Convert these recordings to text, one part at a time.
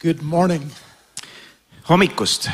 Good morning. Hommikust.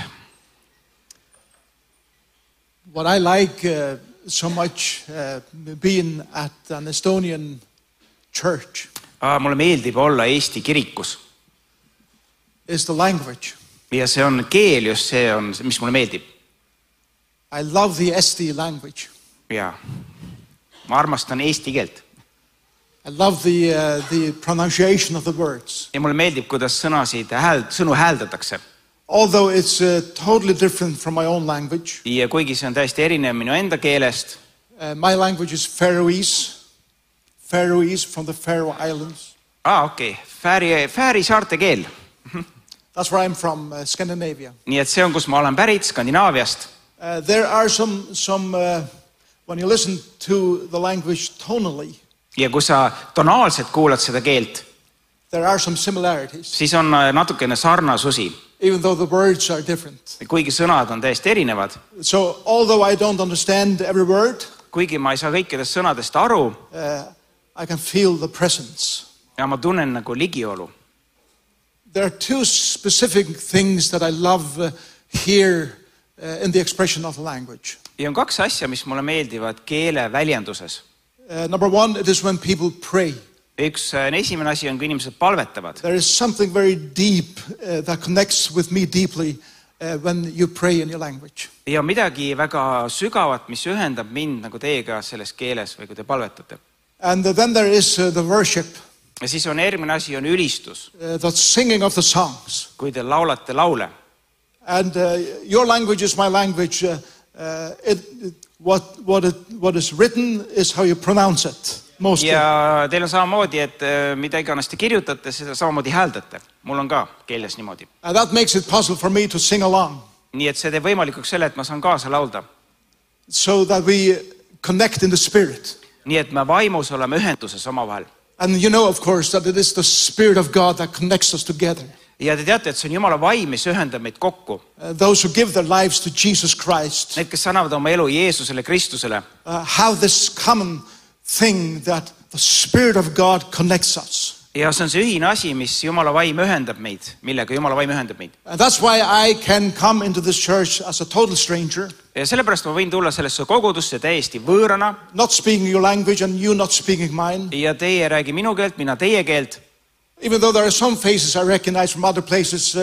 What I like so much being at an Estonian church Mulle meeldib olla Eesti kirikus. is the language. Ja see on keel, just see on, mis mulle meeldib. I love the Eesti language. Ja ma armastan eesti keelt. I love the pronunciation of the words. Ja mulle meeldib, kuidas sõnu hääldatakse. Although it's totally different from my own language. Ja kuigi see on täiesti erinev minu enda keelest. My language is Faroese. Faroese from the Faroe Islands. Okei. Fääri saarte keel. That's where I'm from, Scandinavia. Nii et see on, kus ma olen pärit, Skandinaaviast. There are some when you listen to the language tonally. Ja kui sa tonaalselt kuulad seda keelt, there are some similarities. Siis on natukene sarnasusi. Even though the words are different. Kuigi sõnad on täiesti erinevad. So although I don't understand every word, kuigi ma ei saa kõikidest sõnadest aru, I can feel the presence. Ja ma tunnen nagu ligiolu. There are two specific things that I love here in the expression of the language. Ja on kaks asja, mis mulle meeldivad keele väljenduses. Number one, it is when people pray. Esimene asi on, kui inimesed palvetavad. There is something very deep that connects with me deeply when you pray in your language. Ja midagi väga sügavat, mis ühendab mind nagu teiega selles keeles või kui te palvetate. And then there is the worship. Ja siis on järgmine asi on ülistus. The singing of the songs. Kui te laulate laule. And your language is my language. What is written is how you pronounce it. Mostly. Ja teil on samamoodi, et mida iganes te kirjutate, seda samamoodi hääldate. Mul on ka keeles niimoodi. And that makes it possible for me to sing along. Nii et see teeb võimalikuks selle, et ma saan kaasa laulda. So that we connect in the spirit. Nii et me vaimus oleme ühenduses omavahel. And you know, of course, that it is the Spirit of God that connects us together. Ja te teate, et see on Jumala vaim, mis ühendab meid kokku. Those who give their lives to Jesus Christ. Need, kes annavad oma elu Jeesusele, Kristusele. Have this common thing that the Spirit of God connects us. Ja see on see ühine asi, mis Jumala vaim ühendab meid, millega Jumala vaim ühendab meid. And that's why I can come into this church as a total stranger. Ja sellepärast ma võin tulla sellesse kogudusse täiesti võõrana. Not speaking your language and you not speaking mine. Ja teie räägi minu keelt, mina teie keelt. Even though there are some faces I recognize from other places,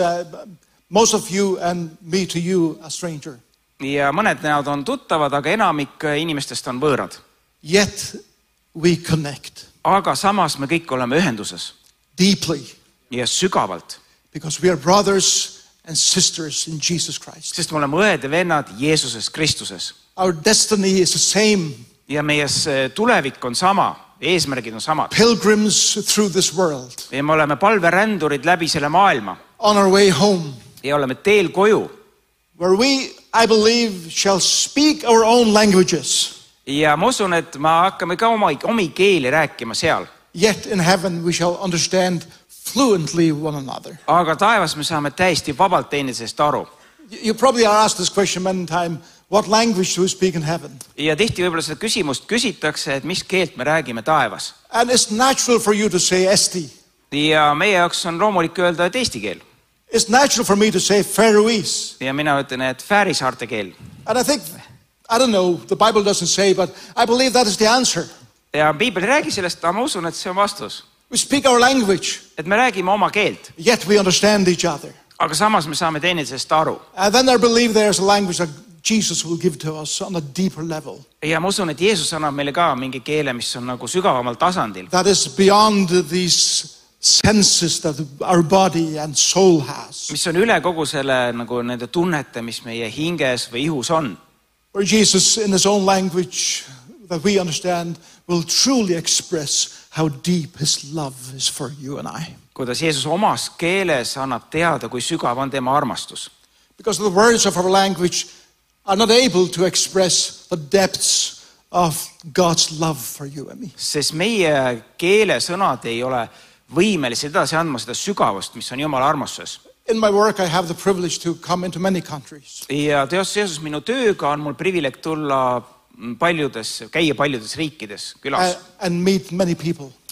most of you and me to you a stranger. Ja mõned näod on tuttavad, aga enamik inimestest on võõrad. Yet we connect. Aga samas me kõik oleme ühenduses. Deeply. Ja sügavalt. Because we are brothers and sisters in Jesus Christ. Sest me oleme õed ja vennad Jeesuses Kristuses. Our destiny is the same. Ja meie tulevik on sama, eesmärgid on samad. Pilgrims through this world. Ja me oleme palverändurid läbi selle maailma. On our way home. Ja oleme teel koju. Where we, I believe, shall speak our own languages. Ja ma usun, et me hakkame ka omi keeli rääkima seal. Yet in heaven we shall understand fluently one another. Aga taevas me saame täiesti vabalt teineteisest aru. You probably are asked this question many times. What language do we speak in heaven? Ja tihti võib-olla seda küsimust küsitakse, et mis keelt me räägime taevas. And it's natural for you to say Eesti. Ja meie jaoks on loomulik öelda, et eesti keel. It's natural for me to say Faroese. Ja mina ütlen, et Fääri saarte keel. And I think, I don't know, the Bible doesn't say, but I believe that is the answer. Ja Piibel ei räägi sellest, aga ma usun, et see on vastus. We speak our language. Et me räägime oma keelt. Yet we understand each other. Aga samas me saame teineteisest aru. And then I believe there's a language that Jesus will give to us on a deeper level. Ja ma usun, et Jeesus annab meile ka mingi keele, mis on nagu sügavamal tasandil. That is beyond these senses that our body and soul has. Mis on üle kogu selle nagu nende tunnete, mis meie hinges või ihus on. Where Jesus in his own language that we understand will truly express how deep his love is for you and I. Kuidas Jeesus omas keeles annab teada, kui sügav on tema armastus. Because the words of our language are not able to express the depths of God's love for you and me. Sest meie keelesõnad ei ole võimelised edasi andma seda sügavust, mis on Jumala armastuses. In my work I have the privilege to come into many countries. Ja seoses minu tööga on mul privileeg tulla käia paljudes riikides külas. And meet many people.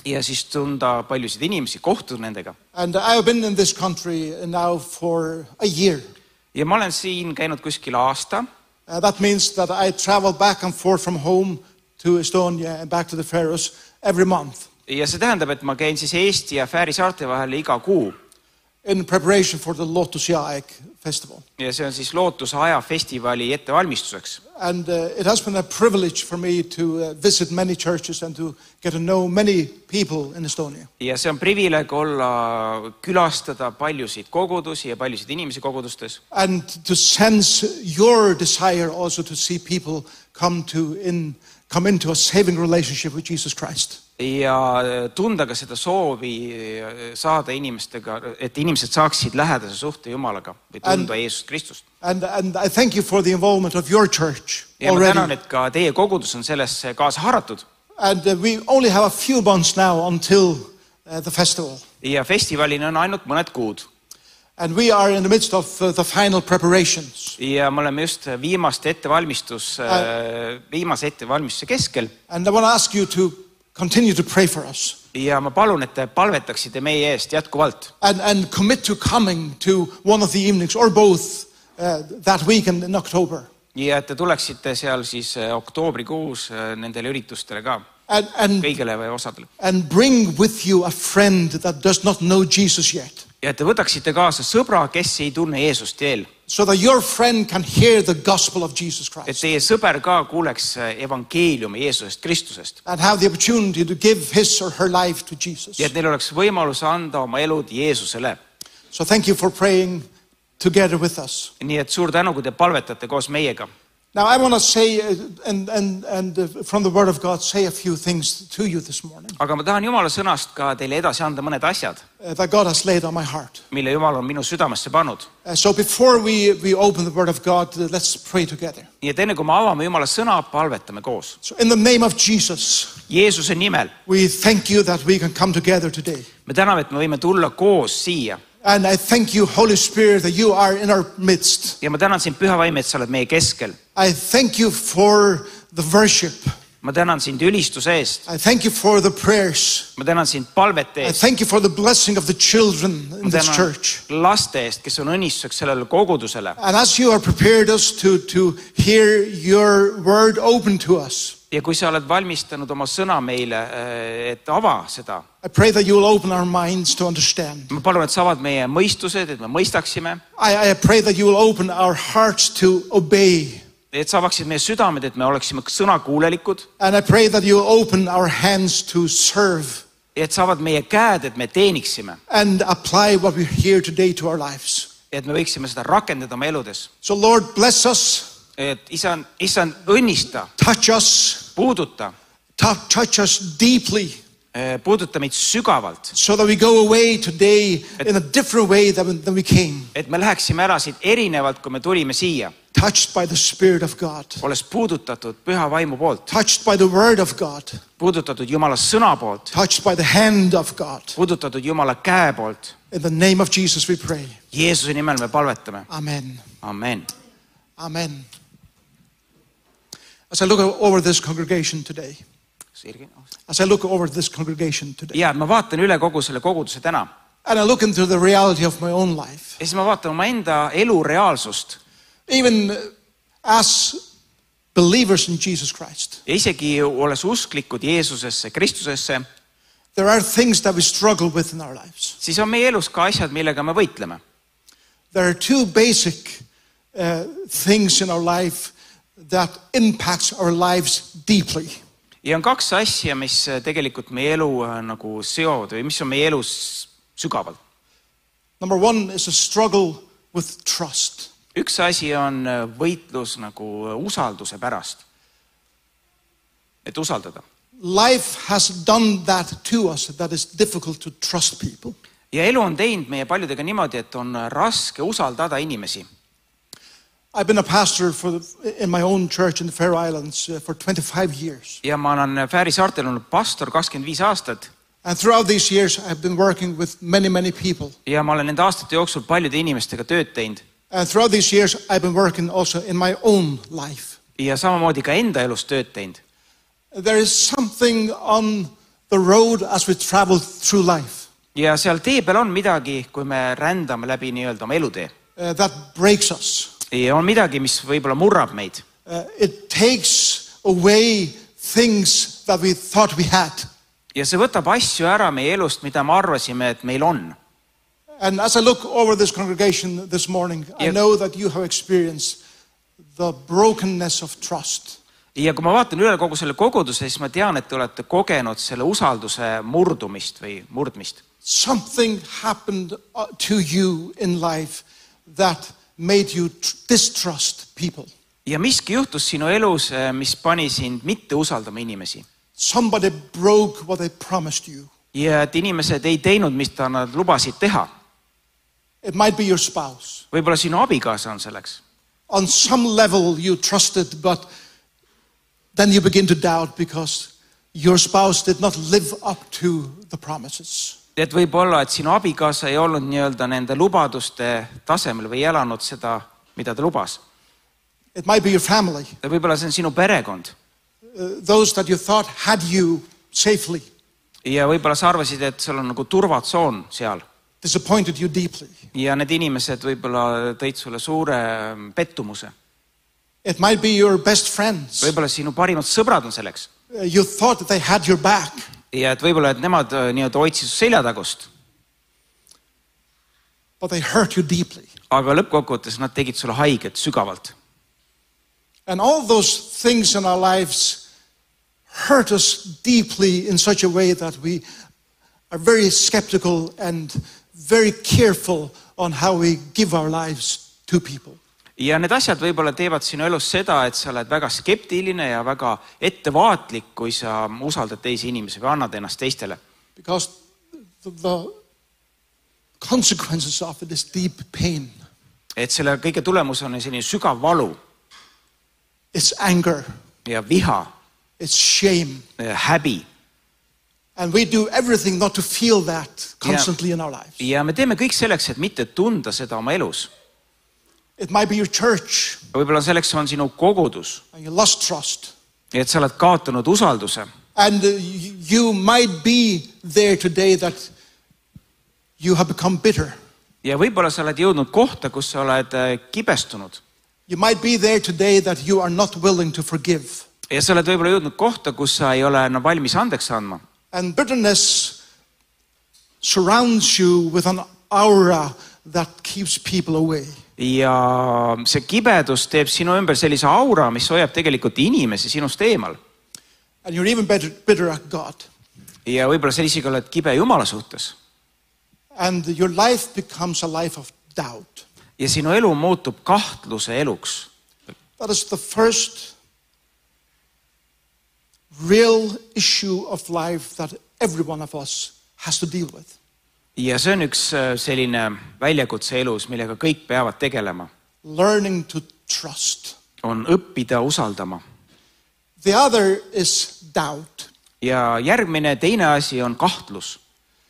ja siis tunda paljusid inimesi, kohtuda nendega. And I have been in this country now for a year. Ja ma olen siin käinud kuskil aasta. That means that I travel back and forth from home to Estonia and back to the Faroes every month. Ja see tähendab, et ma käin siis Eesti ja Fääri saarte vahel iga kuu. In preparation for the Lootusjaeg festival. Ja see on siis Lootusaja festivali ettevalmistuseks. And it has been a privilege for me to visit many churches and to get to know many people in Estonia. Ja see on privileeg olla, külastada paljusid kogudusi ja paljusid inimesi kogudustes. And to sense your desire also to see people come into a saving relationship with Jesus Christ. Ja tunda ka seda soovi saada inimestega, et inimesed saaksid lähedase suhte Jumalaga või tunda Jeesus Kristust. And I thank you for the involvement of your church ja ma already. tänan, et ka teie kogudus on sellesse kaasa haaratud. And we only have a few months now until the festival. Ja festivalini on ainult mõned kuud. And we are in the midst of the final preparations. Ja me oleme just viimase ettevalmistuse keskel. And I want to ask you to continue to pray for us. Ja ma palun, et te palvetaksite meie eest jätkuvalt. And commit to coming to one of the evenings or both that weekend in October. Ja et te tuleksite seal siis oktoobrikuus nendele üritustele ka. Kõigile või osadele. And bring with you a friend that does not know Jesus yet. Ja et te võtaksite kaasa sõbra, kes ei tunne Jeesust veel. So that your friend can hear the gospel of Jesus Christ. Et teie sõber ka kuuleks evangeeliumi Jeesusest Kristusest. And have the opportunity to give his or her life to Jesus. Ja et neil oleks võimalus anda oma elud Jeesusele. So thank you for praying together with us. Nii et suur tänu, kui te palvetate koos meiega. Now I want to say and from the word of God say a few things to you this morning. Aga ma tahan Jumala sõnast ka teile edasi anda mõned asjad, that God has laid on my heart. Mille Jumal on minu südamesse pannud. So before we open the word of God, let's pray together. Nii et enne kui me avame Jumala sõna, palvetame koos. So in the name of Jesus, Jeesuse nimel. We thank you that we can come together today. Me täname, et me võime tulla koos siia. And I thank you, Holy Spirit, that you are in our midst. Ja ma tänan sind, Püha Vaim, et sa oled meie keskel. I thank you for the worship. Ma tänan sind ülistuse eest. I thank you for the prayers. Ma tänan sind palvete eest. I thank you for the blessing of the children in this church. Laste eest, kes on õnnistuseks sellele kogudusele. And as you are prepared us to hear your word open to us. Ja kui sa oled valmistanud oma sõna meile, et ava seda. I pray that you will open our minds to understand. Ma palun, et sa avad meie mõistused, et me mõistaksime. I pray that you will open our hearts to obey. Et sa avaksid meie südamed, et me oleksime sõnakuulelikud. And I pray that you will open our hands to serve. Et sa avad meie käed, et me teeniksime. And apply what we hear today to our lives. Et me võiksime seda rakendada oma eludes. So Lord, bless us. Et isand õnnista. Touch us. Puuduta. Touch us deeply. Puuduta meid sügavalt. So that we go away today in a different way than we came. Et me läheksime ära siit erinevalt, kui me tulime siia. Touched by the Spirit of God. Olles puudutatud Püha Vaimu poolt. Touched by the word of God. Puudutatud Jumala sõna poolt. Touched by the hand of God. Puudutatud Jumala käe poolt. In the name of Jesus we pray. Jeesuse nimel me palvetame. Amen. Amen. Amen. As I look over this congregation today. As I look over this congregation today. Ja, ma vaatan üle kogu selle koguduse täna. And I look into the reality of my own life. Ja siis ma vaatan oma enda elu reaalsust. Even as believers in Jesus Christ. Ja isegi olles usklikud Jeesusesse, Kristusesse. There are things that we struggle with in our lives. Siis on meie elus ka asjad, millega me võitleme. There are two basic things in our life that impacts our lives deeply. Ja on kaks asja, mis tegelikult meie elu nagu seovad või mis on meie elus sügavalt. Number one is a struggle with trust. Üks asi on võitlus nagu usalduse pärast. Et usaldada. Life has done that to us, that is difficult to trust people. Ja elu on teinud meie paljudega niimoodi, et on raske usaldada inimesi. I've been a pastor in my own church in the Faroe Islands for 25 years. Ja ma olen Fääri saartel olnud pastor 25 aastat. And throughout these years I've been working with many people. Ja ma olen nende aastate jooksul paljude inimestega tööd teinud. And throughout these years I've been working also in my own life. Ja samamoodi ka enda elus tööd teinud. There is something on the road as we travel through life ja seal tee peal on midagi, kui me rändame läbi nii-öelda oma elutee. that breaks us. Ja on midagi, mis võib-olla murrab meid. It takes away things that we thought we had. Ja see võtab asju ära meie elust, mida me arvasime, et meil on. And as I look over this congregation this morning, I know that you have experienced the brokenness of trust. Ja kui ma vaatan üle kogu selle koguduse, siis ma tean, et te olete kogenud selle usalduse murdumist või murdmist. Something happened to you in life that made you distrust people. Ja miski juhtus sinu elus, mis pani sind mitte usaldama inimesi. Somebody broke what they promised you. Ja et inimesed ei teinud, mis nad lubasid teha. It might be your spouse. Võib-olla sinu abikaasa on selleks. On some level you trusted, but then you begin to doubt because your spouse did not live up to the promises. Et võib-olla, et sinu abikaasa ei olnud nii-öelda nende lubaduste tasemel või elanud seda, mida ta lubas. It might be your family. Võib-olla see on sinu perekond. Those that you thought had you safely. Ja võib-olla sa arvasid, et sul on nagu turvatsoon seal. Disappointed you deeply. Ja need inimesed võib-olla tõid sulle suure pettumuse. It might be your best friends. Võib-olla sinu parimad sõbrad on selleks. You thought that they had your back. Ja et võib-olla, et nemad nii-öelda hoidsid seljatagust. But they hurt you deeply. Aga lõppkokkuvõttes nad tegid sulle haiget sügavalt. And all those things in our lives hurt us deeply in such a way that we are very skeptical and very careful on how we give our lives to people. Ja need asjad võib-olla teevad sinu elus seda, et sa oled väga skeptiline ja väga ettevaatlik, kui sa usaldad teisi inimesi või annad ennast teistele. Because the consequences of it is deep pain. Et selle kõige tulemus on selline sügav valu. It's anger. Ja viha. It's shame. Häbi. And we do everything not to feel that constantly in our lives. Ja me teeme kõik selleks, et mitte tunda seda oma elus. It might be your church. Võib-olla selleks on sinu kogudus. And you lost trust. Et sa oled kaotanud usalduse. And you might be there today that you have become bitter. Ja võib-olla sa oled jõudnud kohta, kus sa oled kibestunud. You might be there today that you are not willing to forgive. Ja sa oled võib-olla jõudnud kohta, kus sa ei ole enam valmis andeks andma. And bitterness surrounds you with an aura that keeps people away. Ja see kibedus teeb sinu ümber sellise aura, mis hoiab tegelikult inimesi sinust eemal. And you're even bitter at God. Ja võib-olla sa isegi oled kibe Jumala suhtes. And your life becomes a life of doubt. Ja sinu elu muutub kahtluse eluks. That is the first real issue of life that every one of us has to deal with. Ja see on üks selline väljakutse elus, millega kõik peavad tegelema. Learning to trust. On õppida usaldama. The other is doubt. Ja järgmine teine asi on kahtlus.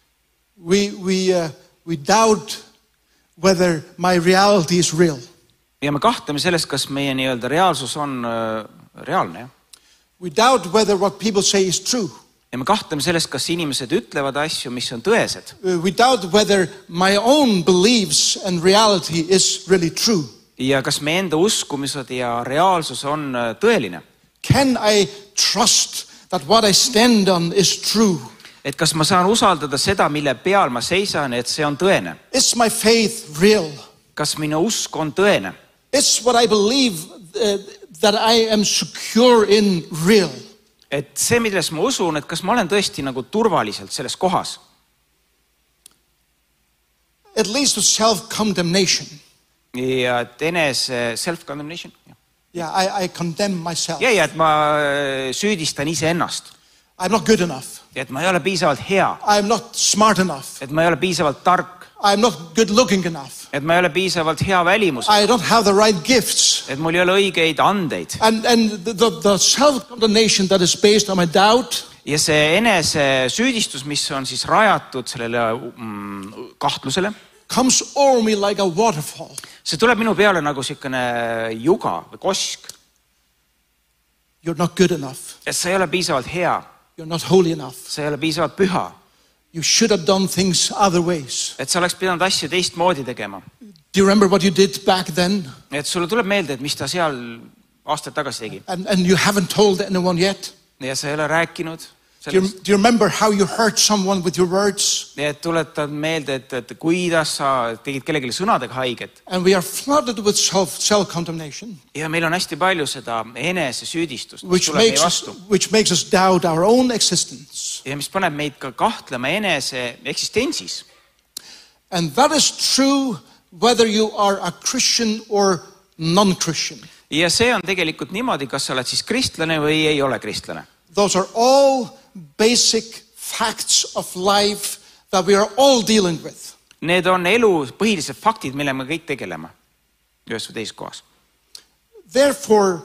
We doubt whether my reality is real. Ja me kahtleme sellest, kas meie nii-öelda reaalsus on reaalne. Ja? We doubt whether what people say is true. Ja me kahtleme sellest, kas inimesed ütlevad asju, mis on tõesed. We doubt whether my own beliefs and reality is really true. Ja kas meie enda uskumised ja reaalsus on tõeline? Can I trust that what I stand on is true? Et kas ma saan usaldada seda, mille peal ma seisan, et see on tõene? Is my faith real? Kas minu usk on tõene? Is what I believe that I am secure in real? Et see, milles ma usun, et kas ma olen tõesti nagu turvaliselt selles kohas? It leads to self-condemnation. Ja et self-condemnation. Yeah, I condemn myself. Ja et ma süüdistan iseennast. I'm not good enough. Et ma ei ole piisavalt hea. I'm not smart enough. Et ma ei ole piisavalt tark. I'm not good looking enough. Et ma ei ole piisavalt hea välimus. I don't have the right gifts. Et mul ei ole õigeid andeid. And the self-condemnation that is based on my doubt. Ja see enese süüdistus, mis on siis rajatud sellele kahtlusele, comes over me like a waterfall. See tuleb minu peale nagu selline juga või kosk. You're not good enough. Et sa ei ole piisavalt hea. You're not holy enough. sa ei ole piisavalt püha, You should have done things other ways. et sa oleks pidanud asju teistmoodi tegema. Do you remember what you did back then? Et sulle tuleb meelde, et mis ta seal aastaid tagasi tegi And you haven't told anyone yet? ja sa ei ole rääkinud Do you sellest. remember how you hurt someone with your words? Ja et tuletad meelde, et kuidas sa tegid kellelegi sõnadega haiget. And we are flooded with self-condemnation, Ja meil on hästi palju seda enesesüüdistust, mis tuleb meie vastu. which makes us doubt our own existence. Ja mis paneb meid ka kahtlema enese eksistentsis. And that is true whether you are a Christian or non-Christian. Ja see on tegelikult niimoodi, kas sa oled siis kristlane või ei ole kristlane. Those are all basic facts of life that we are all dealing with. Need on elu põhilised faktid, mille me kõik tegeleme ühes või teises kohas. Therefore,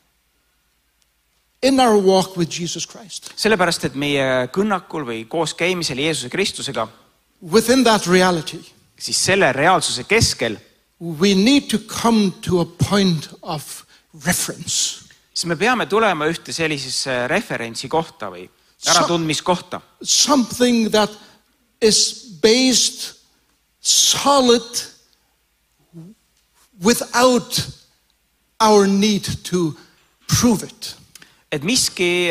in our walk with Jesus Christ, Sellepärast, et meie kõnnakul või koos käimisel Jeesuse Kristusega, within that reality, siis selle reaalsuse keskel, we need to come to a point of reference. siis me peame tulema ühte sellisesse referentsi kohta või äratundmiskohta. Something that is based solid without our need to prove it. Et miski,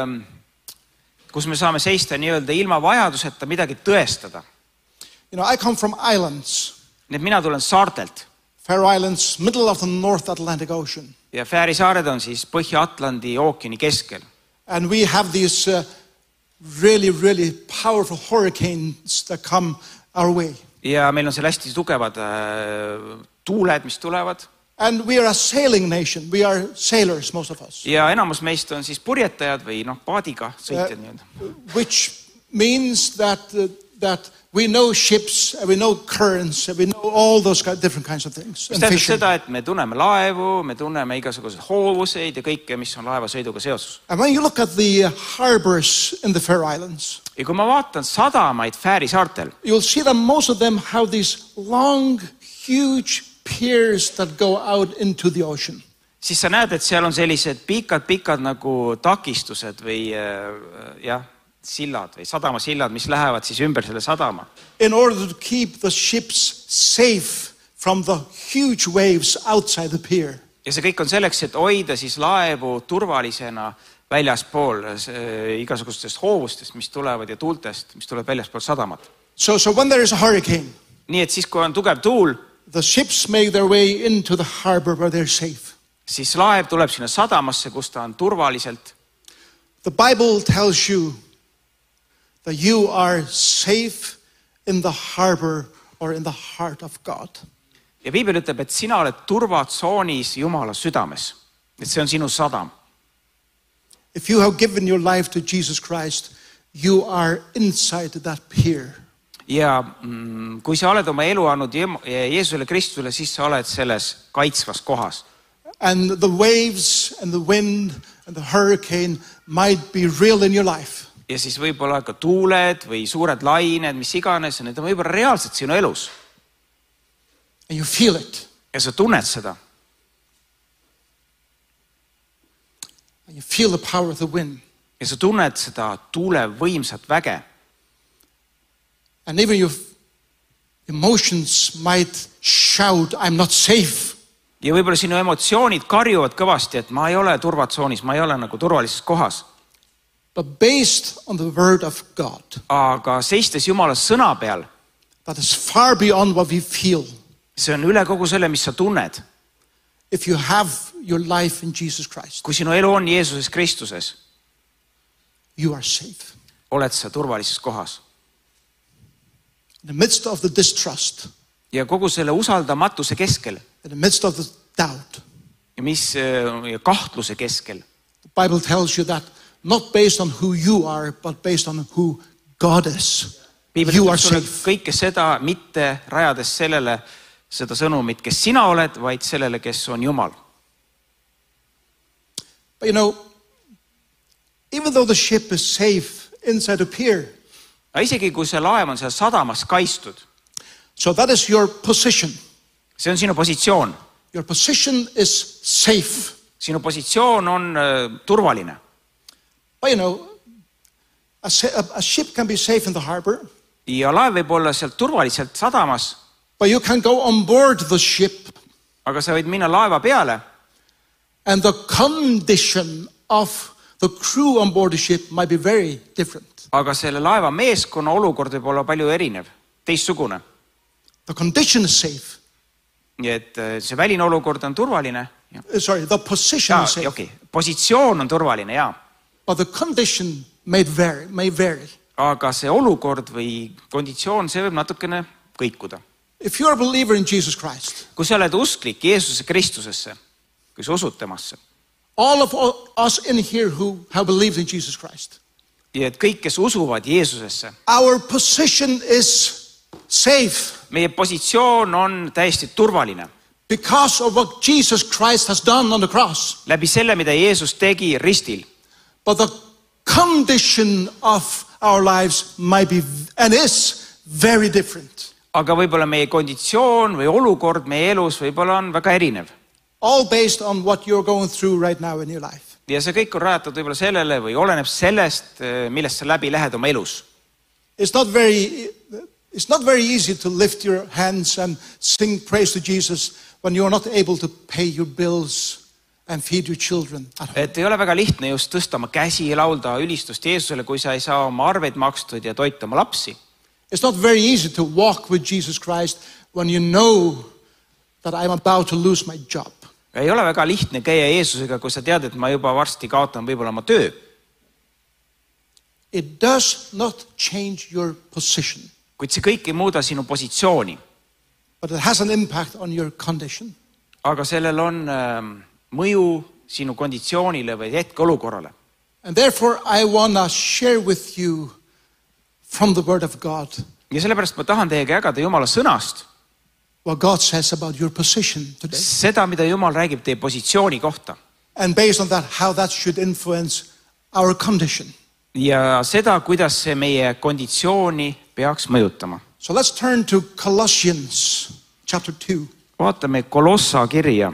kus me saame seista nii-öelda ilma vajaduseta midagi tõestada. You know, I come from islands, Nii et mina tulen saartelt Faroe Islands, middle of the North Atlantic Ocean. ja Fääri saared on siis Põhja-Atlandi ookeani keskel. And we have these really, really powerful hurricanes that come our way. Ja meil on seal hästi tugevad tuuled, mis tulevad. And we are a sailing nation. We are sailors, most of us. Ja enamus meist on siis purjetajad või paadiga sõitjad nii-öelda. Which means that we know ships, and we know currents, and we know all those different kinds of things. Mis tähendab seda, et me tunneme laevu, me tunneme igasuguseid hoovuseid ja kõike, mis on laevasõiduga seosus. And when you look at the harbors in the Faroe Islands, Ja kui ma vaatan sadamaid Fääri saartel, you'll see that most of them have these long, huge piers that go out into the ocean. siis sa näed, et seal on sellised pikad nagu takistused või sillad või sadamasillad, mis lähevad siis ümber selle sadama. In order to keep the ships safe from the huge waves outside the pier. Ja see kõik on selleks, et hoida siis laevu turvalisena väljaspool igasugustest hoovustest, mis tulevad ja tuultest, mis tulevad väljaspool sadamat. So when there is a hurricane, Nii et siis, kui on tugev tuul, the ships make their way into the harbor where they're safe. siis laev tuleb sinna sadamasse, kus ta on turvaliselt. The Bible tells you that you are safe in the harbor or in the heart of God. Ja Piibel ütleb, et sina oled turvatsoonis Jumala südames. Et see on sinu sadam. If you have given your life to Jesus Christ, you are inside that pier. Ja kui sa oled oma elu andnud Jeesusele Kristusele, siis sa oled selles kaitsvas kohas. And the waves and the wind and the hurricane might be real in your life. Ja siis võib-olla ka tuuled või suured lained, mis iganes, need on võib-olla reaalselt sinu elus. And you feel it. Ja sa tunned seda. And you feel the power of the wind. Ja sa tunned seda tuule võimsat väge. And even your emotions might shout, I'm not safe. Ja võib-olla sinu emotsioonid karjuvad kõvasti, et ma ei ole turvatsoonis, ma ei ole nagu turvalises kohas. But based on the word of God. Aga seistes Jumala sõna peal. That is far beyond what we feel. See on üle kogu selle, mis sa tunned. If you have your life in Jesus Christ. Kui sinu elu on Jeesuses Kristuses, you are safe. Oled sa turvalises kohas. In the midst of the distrust. Ja kogu selle usaldamatuse keskel. In the midst of the doubt. Ja kahtluse keskel. The Bible tells you that not based on who you are, but based on who God is. Piibel You are ütleb safe. kõike seda mitte rajades sellele seda sõnumit, kes sina oled, vaid sellele, kes on Jumal. But you know, even though the ship is safe inside a pier. Aga isegi kui see laev on seal sadamas kaitstud. So that is your position. See on sinu positsioon. Your position is safe. Sinu positsioon on turvaline. But you know, A ship can be safe in the harbor, ja laev võib olla sealt turvaliselt sadamas, but you can go on board the ship aga sa võid minna laeva peale and the condition of the crew on board the ship might be very different. aga selle laeva meeskonna olukord võib olla palju erinev, teistsugune. The condition is safe. Nii et see väline olukord on turvaline. Sorry, the position is safe. Okay. Positsioon on turvaline, jaa. But the condition may vary. Aga see olukord või konditsioon, see võib natukene kõikuda. If you're a believer in Jesus Christ, kui sa oled usklik Jeesuse Kristusesse, kui sa usud temasse, all of us in here who have believed in Jesus Christ, ja et kõik, kes usuvad Jeesusesse, our position is safe meie positsioon on täiesti turvaline. because of what Jesus Christ has done on the cross. Läbi selle, mida Jeesus tegi ristil. But the condition of our lives might be and is very different. Aga võib-olla meie konditsioon või olukord meie elus võib-olla on väga erinev. All based on what you're going through right now in your life. Ja see kõik on rajatud võib-olla sellele või oleneb sellest, millest sa läbi lähed oma elus. It's not very easy to lift your hands and sing praise to Jesus when you are not able to pay your bills and feed your children at home. Et ei ole väga lihtne just tõsta oma käsi ja laulda ülistust Jeesusele, kui sa ei saa oma arveid makstud ja toita oma lapsi. It's not very easy to walk with Jesus Christ when you know that I'm about to lose my job. Ei ole väga lihtne käia Jeesusega, kui sa tead, et ma juba varsti kaotan võib-olla oma töö. It does not change your position. Kuid see kõik ei muuda sinu positsiooni. But it has an impact on your condition. Aga sellel on mõju sinu konditsioonile või hetkeolukorrale. And therefore I want to share with you from the word of God. Ja sellepärast ma tahan teiega jagada Jumala sõnast. What God says about your position today. Seda, mida Jumal räägib teie positsiooni kohta. And based on that, how that should influence our condition. Ja seda, kuidas see meie konditsiooni peaks mõjutama. So let's turn to Colossians chapter 2. Vaatame Kolossa kirja.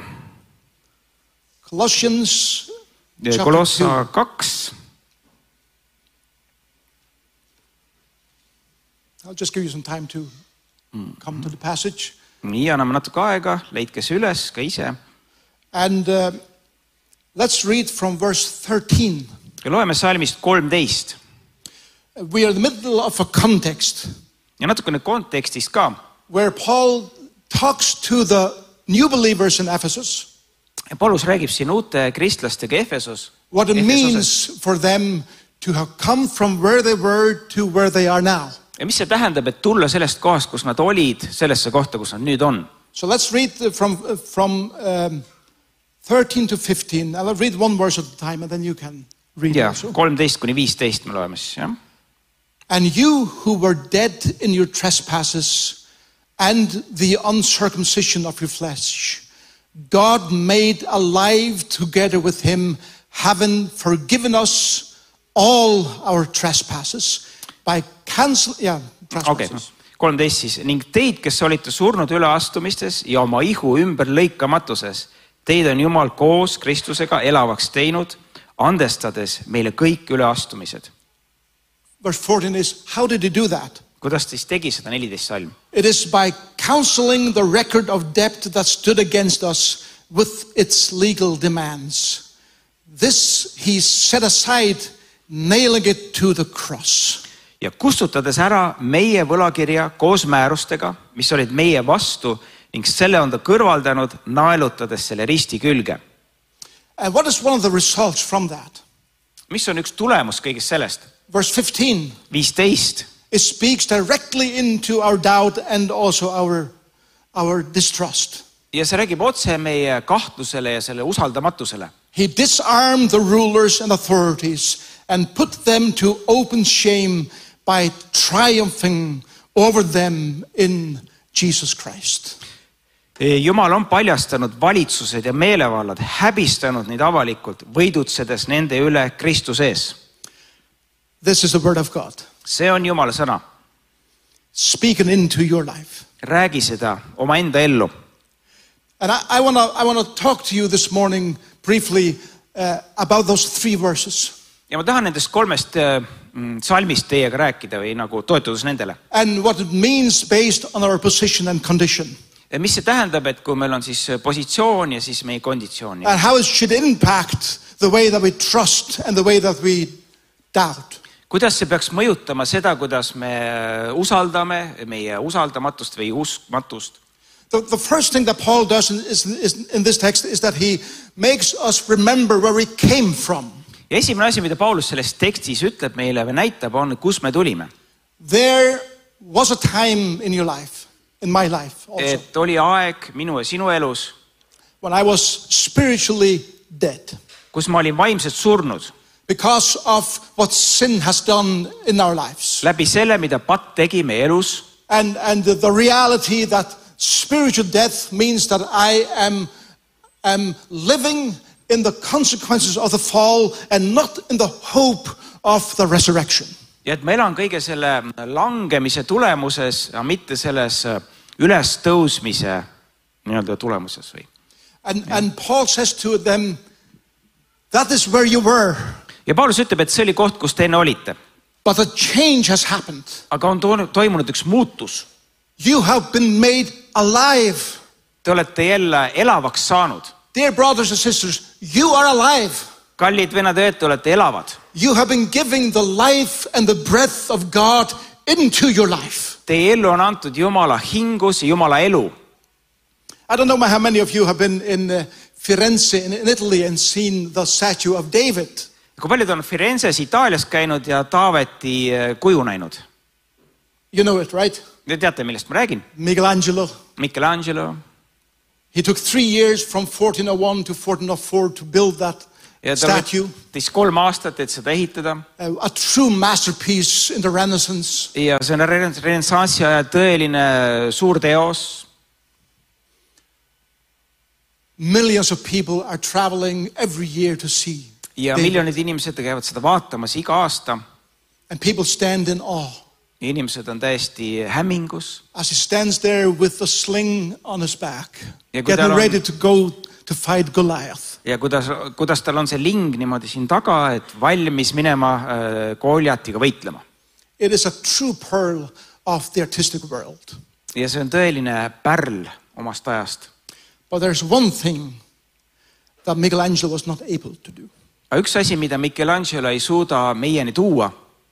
Colossians chapter Kolossa 2. 2. I'll just give you some time to come to the passage. Nii, anname natuke aega, leidke see üles ka ise. And let's read from verse 13. Ja loeme salmist 13. We are in the middle of a context. Ja natukene kontekstist ka. Where Paul talks to the new believers in Ephesus. Ja Paulus räägib siin uute kristlastega Efesos. What it means for them to have come from where they were to where they are now. Ja mis see tähendab, et tulla sellest kohast, kus nad olid, sellesse kohta, kus nad nüüd on? So let's read from 13 to 15. I'll read one verse at a time and then you can read Ja, also. 13 kuni 15 me loeme siis, jah. And you who were dead in your trespasses and the uncircumcision of your flesh, God made alive together with him, having forgiven us all our trespasses by trespasses. 13 siis. Ning teid, kes olite surnud üleastumistes ja oma ihu ümber lõikamatuses, teid on Jumal koos Kristusega elavaks teinud, andestades meile kõik üleastumised. Verse 14 is, how did he do that? Kuidas ta siis tegi seda 14 salm? It is by counseling the record of debt that stood against us with its legal demands. This he set aside, nailing it to the cross. Ja kustutades ära meie võlakirja koos määrustega, mis olid meie vastu, ning selle on ta kõrvaldanud, naelutades selle risti külge. And what is one of the results from that? Mis on üks tulemus kõigest sellest? Verse 15. 15. It speaks directly into our doubt and also our distrust. Ja see räägib otse meie kahtlusele ja selle usaldamatusele. He disarmed the rulers and authorities and put them to open shame by triumphing over them in Jesus Christ. Jumal on paljastanud valitsused ja meelevallad, häbistanud neid avalikult, võidutsedes nende üle Kristuse ees. This is the word of God. See on Jumala sõna. Speaking into your life. Räägi seda oma enda ellu. And I want to talk to you this morning briefly about those three verses. Ja ma tahan nendest kolmest salmist teiega rääkida või nagu toetudes nendele. and what it means based on our position and condition. Mis see tähendab, et kui meil on siis positsioon ja siis meie konditsioon? And how it should impact the way that we trust and the way that we doubt. Kuidas see peaks mõjutama seda, kuidas me usaldame, meie usaldamatust või uskmatust? The first thing that Paul does is in this text is that he makes us remember where we came from. Ja esimene asi, mida Paulus selles tekstis ütleb meile või näitab, on, kus me tulime. There was a time in your life, in my life also, Et oli aeg minu ja sinu elus, when I was spiritually dead kus ma olin vaimselt surnud because of what sin has done in our lives. läbi selle, mida patt tegi meie elus. And the reality that spiritual death means that I am living in the consequences of the fall and not in the hope of the resurrection. Ja et ma elan kõige selle langemise tulemuses ja mitte selles ülestõusmise nii-öelda tulemuses või. And Paul says to them, that is where you were. Ja Paulus ütleb, et see oli koht, kus te enne olite. But a change has happened. Aga on toimunud üks muutus. You have been made alive. Te olete jälle elavaks saanud. Dear brothers and sisters, you are alive. Kallid vennad ja õed, te olete elavad. You have been giving the life and the breath of God into your life. Teie ellu on antud Jumala hingus ja Jumala elu. I don't know how many of you have been in Firenze in Italy and seen the statue of David. Kui paljud on Firenzes Itaalias käinud ja Taaveti kuju näinud? You know it, right? Te teate, millest ma räägin? Michelangelo. Michelangelo. He took 3 years from 1401 to 1404 to build that statue. Teis 3 aastat, et seda ehitada. A true masterpiece in the Renaissance. Ja see on renessansi aja tõeline suur teos. Millions of people are traveling every year to see. Ja miljonid inimesed käivad seda vaatamas iga aasta. And people stand in awe. Inimesed on täiesti hämmingus. As he stands there with the sling on his back, getting ready to go to fight Goliath. Ja kuidas tal on see ling niimoodi siin taga, et valmis minema Goliatiga võitlema. It is a true pearl of the artistic world. Ja see on tõeline pärl omast ajast. But there's one thing that Michelangelo was not able to do. Aga üks asi, mida Michelangelo ei suuda meieni tuua,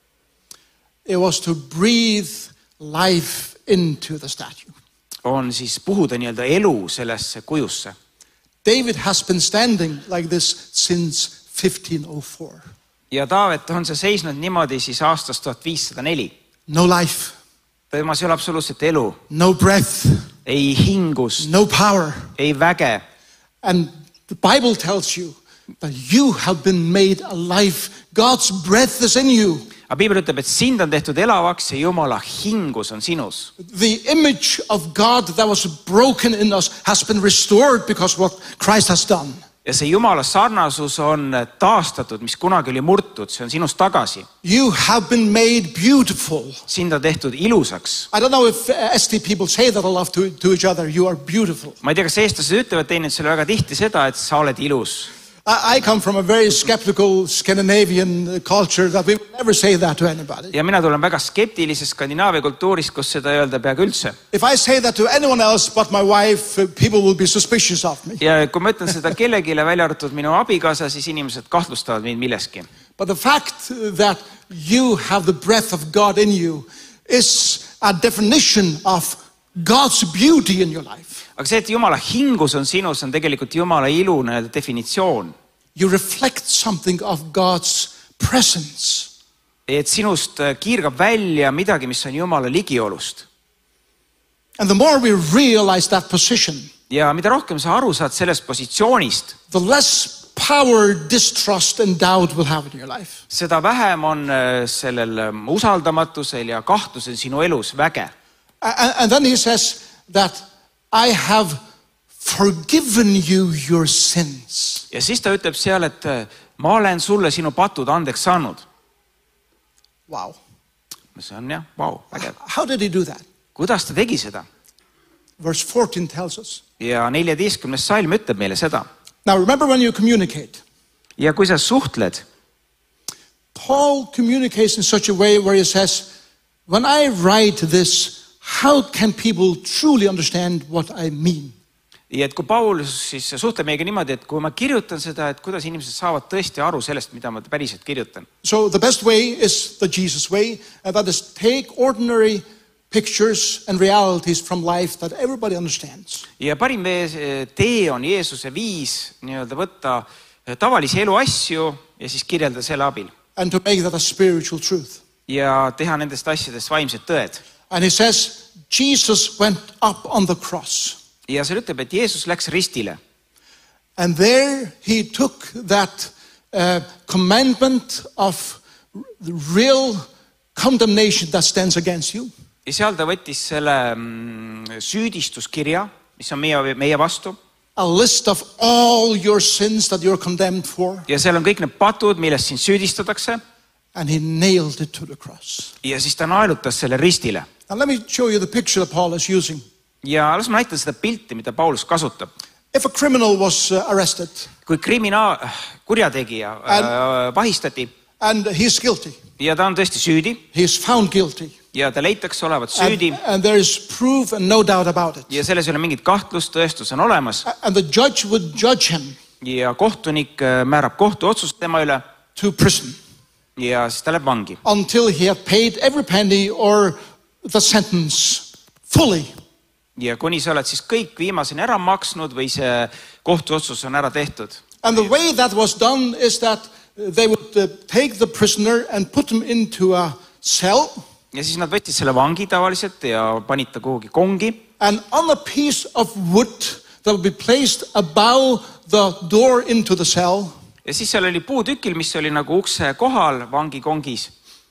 it was to breathe life into the statue. On siis puhuda nii-öelda elu sellesse kujusse. David has been standing like this since 1504. Ja Taavet on see seisnud niimoodi siis aastast 1504. No life. Temas ei ole absoluutselt elu. No breath. Ei hingus. No power. Ei väge. And the Bible tells you that you have been made alive. God's breath is in you. Aga Piibel ütleb, et sind on tehtud elavaks ja Jumala hingus on sinus. The image of God that was broken in us has been restored because what Christ has done. Ja see Jumala sarnasus on taastatud, mis kunagi oli murtud, see on sinust tagasi. You have been made beautiful. Sind on tehtud ilusaks. I don't know if ST people say that a lot to each other. You are beautiful. Ma ei tea, kas eestlased ütlevad teineteisele väga tihti seda, et sa oled ilus. I come from a very skeptical Scandinavian culture that we would never say that to anybody. Ja mina tulen väga skeptilisest Skandinaavia kultuurist, kus seda ei öelda peaaegu üldse. If I say that to anyone else but my wife, people will be suspicious of me. Ja kui ma ütlen seda kellegile välja arvatud minu abikaasa, siis inimesed kahtlustavad mind milleski. But the fact that you have the breath of God in you is a definition of God's beauty in your life. Aga see, et Jumala hingus on sinus, on tegelikult Jumala ilu definitsioon. You reflect something of God's presence. Et sinust kiirgab välja midagi, mis on Jumala ligiolust. And the more we realize that position, ja mida rohkem sa aru saad sellest positsioonist, the less power, distrust and doubt will have in your life. Seda vähem on sellel usaldamatusel ja kahtlusel sinu elus väge. And then he says that I have forgiven you your sins. Ja siis ta ütleb seal, et ma olen sulle sinu patud andeks saanud. Wow. See on jah, vau, vägev. How did he do that? Kuidas ta tegi seda? Verse 14 tells us. Ja 14. salm ütleb meile seda. Now remember when you communicate. Ja kui sa suhtled. Paul communicates in such a way where he says, when I write this, how can people truly understand what I mean? Ja et kui Paulus siis suhtleb meiega niimoodi, et kui ma kirjutan seda, et kuidas inimesed saavad tõesti aru sellest, mida ma päriselt kirjutan. So the best way is the Jesus way, and that is take ordinary pictures and realities from life that everybody understands. Ja parim tee on Jeesuse viis nii-öelda võtta tavalisi elu asju ja siis kirjelda selle abil. And to make that a spiritual truth. Ja teha nendest asjadest vaimsed tõed. And he says, Jesus went up on the cross. Ja see ütleb, et Jeesus läks ristile. And there he took that commandment of the real condemnation that stands against you. Ja seal ta võttis selle süüdistuskirja, mis on meie vastu. A list of all your sins that you're condemned for. Ja seal on kõik need patud, millest sind süüdistatakse. And he nailed it to the cross. Ja siis ta naelutas selle ristile. Now let me show you the picture that Paul is using. Ja las ma näitan seda pilti, mida Paulus kasutab. If a criminal was arrested. Kui kurjategija vahistati. And he's guilty. Ja ta on tõesti süüdi. He is found guilty. Ja ta leitakse olevat süüdi. And there is proof and no doubt about it. Ja selles ei ole mingit kahtlust, tõestus on olemas. And the judge would judge him. Ja kohtunik määrab kohtuotsust tema üle. To prison. Ja siis ta läheb vangi. Until he had paid every penny or the sentence fully. Ja kuni sa oled siis kõik viimaseni ära maksnud või see kohtuotsus on ära tehtud. And the way that was done is that they would take the prisoner and put him into a cell. Ja siis nad võtsid selle vangi tavaliselt ja panid ta kuhugi kongi. And on a piece of wood that would be placed above the door into the cell. Ja siis seal oli puutükil, mis oli nagu ukse kohal vangi kongis.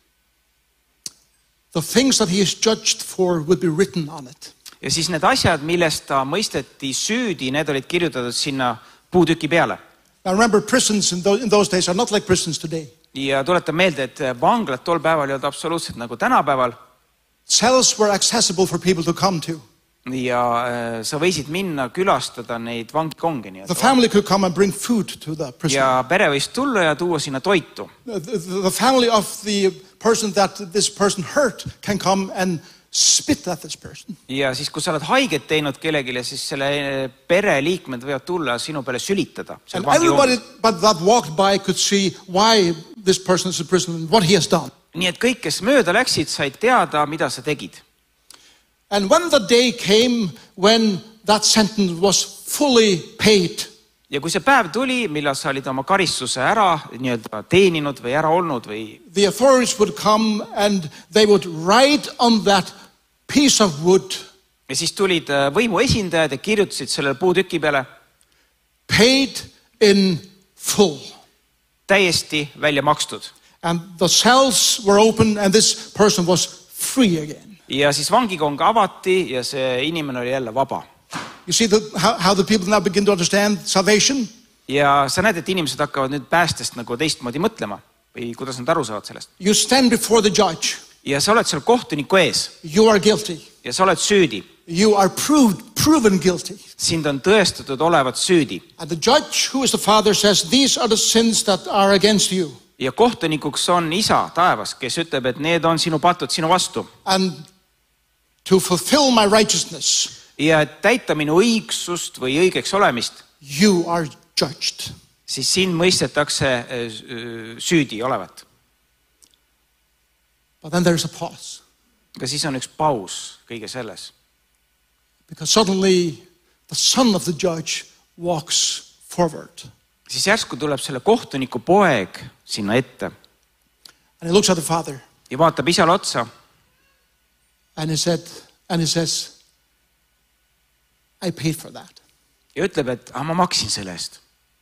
The things that he is judged for would be written on it. Ja siis need asjad, millest ta mõisteti süüdi, need olid kirjutatud sinna puutüki peale. Now remember, prisons in those days are not like prisons today. Ja tuletan meelde, et vanglad tol päeval ei olnud absoluutselt nagu tänapäeval. Cells were accessible for people to come to. Ja sa võisid minna külastada neid vangikonge. The family could come and bring food to the prison. Ja pere võis tulla ja tuua sinna toitu. The family of the person that this person hurt can come and spit at this person. Ja siis, kui sa oled haiget teinud kellegile, siis selle pere liikmed võivad tulla sinu peale sülitada. And everybody but that walked by could see why this person is in prison and what he has done. Nii et kõik, kes mööda läksid, said teada, mida sa tegid. And when the day came when that sentence was fully paid. Ja kui see päev tuli, millal sa olid oma karistuse ära nii-öelda teeninud või ära olnud või... The authorities would come and they would write on that piece of wood. Ja siis tulid võimu esindajad ja kirjutasid sellele puutüki peale. Paid in full. Täiesti välja makstud. And the cells were open and this person was free again. Ja siis vangikong avati ja see inimene oli jälle vaba. You see how the people now begin to understand salvation? Ja sa näed, et inimesed hakkavad nüüd päästest nagu teistmoodi mõtlema või kuidas nad aru saavad sellest. You stand before the judge. Ja sa oled seal kohtuniku ees. You are guilty. Ja sa oled süüdi. You are proven guilty. Sind on tõestatud olevat süüdi. And the judge, who is the Father, says, these are the sins that are against you. Ja kohtunikuks on isa taevas, kes ütleb, et need on sinu patud sinu vastu. And to fulfill my righteousness. Ja et täita minu õigsust või õigeks olemist. You are judged. Siis sind mõistetakse süüdi olevat. But then there is a pause. Aga siis on üks paus kõige selles. Because suddenly the son of the judge walks forward. Siis järsku tuleb selle kohtuniku poeg sinna ette. And he looks at the father. Ja vaatab isale otsa. And he says, I paid for that. Ja ütleb, et ma maksin selle eest.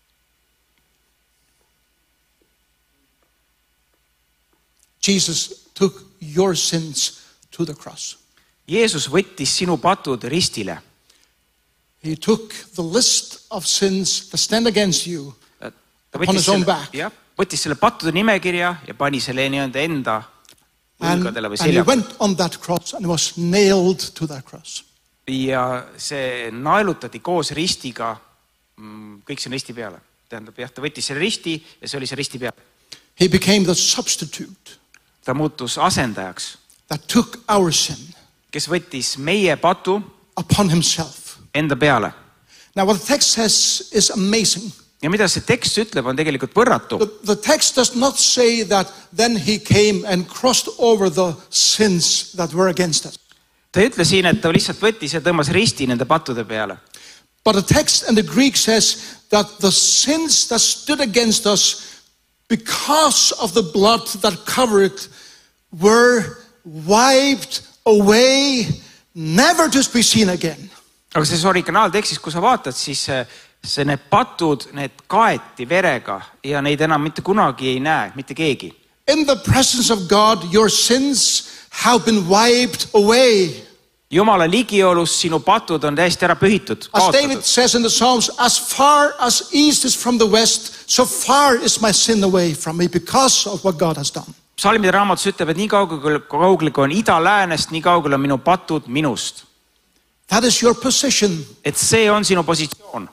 Jesus took your sins to the cross. Jeesus võttis sinu patud ristile. He took the list of sins that stand against you upon his own back. Ja, võttis selle pattude nimekirja ja pani selle nii-öelda enda õlgadele või And he selja. went on that cross and was nailed to that cross. Ja see naelutati koos ristiga, kõik see on risti peale. Tähendab, jah, ta võttis selle risti ja see oli see risti peal. He became the substitute ta muutus asendajaks, that took our sin kes võttis meie patu upon himself. enda peale. Now what the text says is amazing. Ja mida see tekst ütleb, on tegelikult võrratu. The text does not say that then he came and crossed over the sins that were against us. Ta ei ütle siin, et ta lihtsalt võttis ja tõmbas risti nende pattude peale. But the text in the Greek says that the sins that stood against us because of the blood that covered were wiped away, never to be seen again. Aga selles originaaltekstis, kui sa vaatad, siis need patud, need kaeti verega ja neid enam mitte kunagi ei näe, mitte keegi. In the presence of God, your sins have been wiped away. Jumala ligiolus sinu patud on täiesti ära pühitud, As David kaotatud. says in the Psalms, as far as east is from the west, so far is my sin away from me because of what God has done. Psalmide raamatus ütleb, et nii kaugel kui on ida läänest, nii kaugel on minu patud minust. That is your position. Et see on sinu positsioon.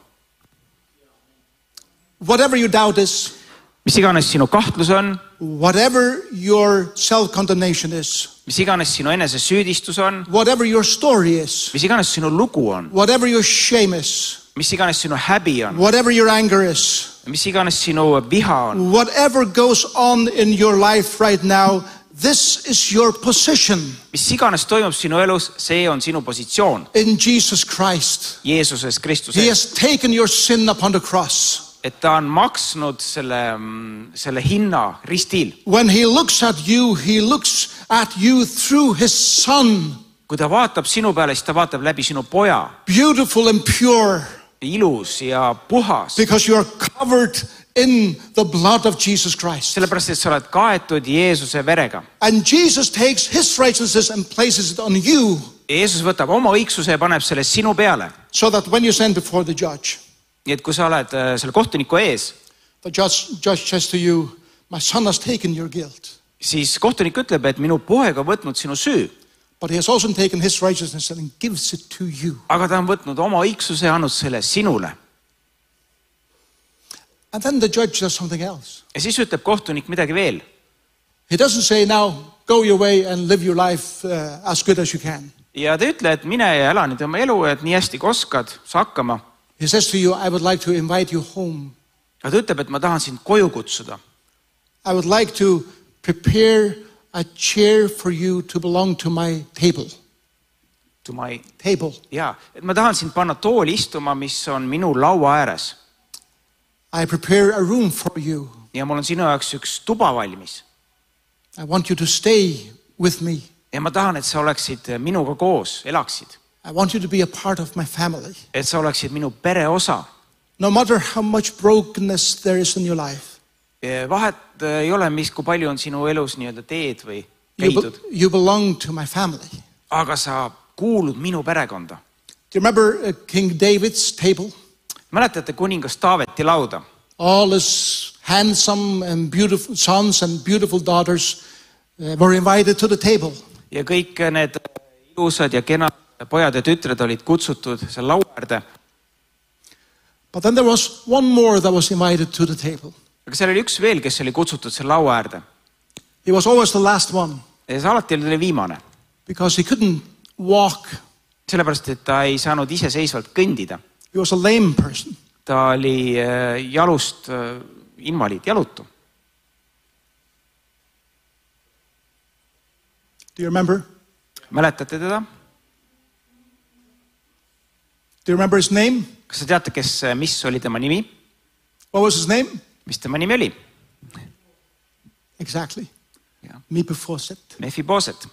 Whatever your doubt is, Mis iganes sinu kahtlus on, whatever your self-condemnation is, mis iganes sinu enese süüdistus on, whatever your story is, mis iganes sinu lugu on, whatever your shame is, mis iganes sinu häbi on, whatever your anger is, mis iganes sinu viha on, whatever goes on in your life right now, this is your position mis iganes toimub sinu elus, see on sinu positsioon in Jesus Christ. Jeesuses He Kristuses. has taken your sin upon the cross. Et ta on maksnud selle hinna ristil. When he looks at you through his son, Kui ta vaatab sinu peale, siis ta vaatab läbi sinu poja. beautiful and pure, Ilus ja puhas. because you are covered in the blood of Jesus Christ. Sellepärast, et sa oled kaetud Jeesuse verega. And Jesus takes his righteousness and places it on you, Jeesus võtab oma õigsuse ja paneb selle sinu peale. so that when you stand before the judge, Nii et kui sa oled selle kohtuniku ees, the judge says to you, my son has taken your guilt, siis kohtunik ütleb, et minu poeg on võtnud sinu süü, but he has also taken his righteousness and gives it to you. aga ta on võtnud oma õigsuse ja andnud selle sinule. And then the judge does something else. Ja siis ütleb kohtunik midagi veel. He doesn't say, now go your way and live your life as good as you can. Ja ta ütle, et mine ja ela nüüd oma elu, et nii hästi kui oskad, sa hakkama. He says to you, I would like to invite you home. Ja ta ütleb, et ma tahan sind koju kutsuda. I would like to prepare a chair for you to belong to my table. To my... Table. Ja, et ma tahan sind panna tooli istuma, mis on minu laua ääres. I prepare a room for you. Ja mul on sinu jaoks üks tuba valmis. I want you to stay with me. Ja ma tahan, et sa oleksid minuga koos, elaksid. I want you to be a part of my family. Et sa oleksid minu pere osa. No matter how much brokenness there is in your life. Vahet ei ole, kui palju on sinu elus nii-öelda teed või käidud. You belong to my family. Aga sa kuulud minu perekonda. Do you remember King David's table? Mäletate kuningas Taaveti lauda? All his handsome and beautiful sons and beautiful daughters were invited to the table. Ja kõik need ilusad ja kenad pojad ja tütred olid kutsutud seal laua äärde. But then there was one more that was invited to the table. Aga seal oli üks veel, kes oli kutsutud seal laua äärde. He was always the last one. Ja see alati oli viimane. Because he couldn't walk. Sellepärast, et ta ei saanud iseseisvalt kõndida. He was a lame person. Ta oli jalust invaliid, jalutu. Do you remember? Mäletate teda? Do you remember his name? Kas sa teate, mis oli tema nimi? What was his name? Mis tema nimi oli? Exactly. Ja. Mephibosheth. Mephibosheth.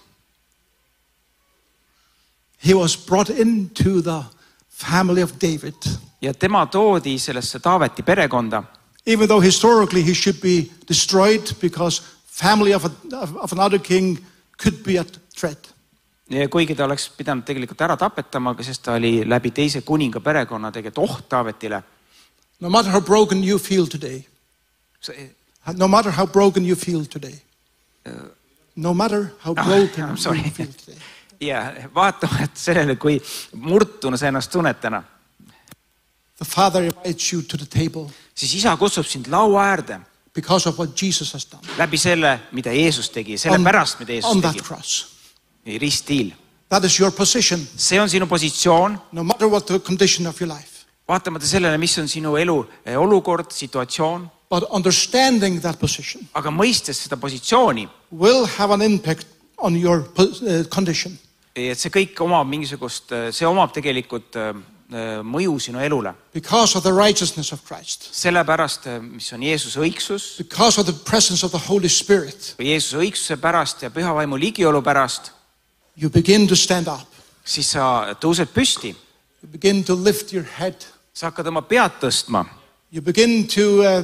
He was brought into the family of David. Ja tema toodi sellesse Taaveti perekonda. Even though historically he should be destroyed because family of another king could be at threat. Ja kuigi ta oleks pidanud tegelikult ära tapetama, sest ta oli läbi teise kuninga perekonna tegelikult oht Taavetile. No matter how broken you feel today. No matter how broken you feel today. No matter how broken you feel today. Ja vaatamat sellele, kui murtuna sa ennast tunned täna. The Father invites you to the table. Siis isa kutsub sind laua äärde. because of what Jesus has done läbi selle, mida Jeesus tegi, selle pärast, mida Jeesus on that tegi. cross. Ristiil. That is your position, See on sinu positsioon, no matter what the condition of your life. vaatamata sellele, mis on sinu elu olukord, situatsioon, But understanding that position aga mõistes seda positsiooni, will have an impact on your condition. et see kõik omab mingisugust, see omab tegelikult mõju sinu elule. Because of the righteousness of Christ, Sellepärast, mis on Jeesuse õigsus, because of the presence of the Holy Spirit, või Jeesuse õigsuse pärast ja püha vaimu ligiolu pärast, you begin to stand up. siis sa tõused püsti, You begin to lift your head. sa hakkad oma pead tõstma You begin to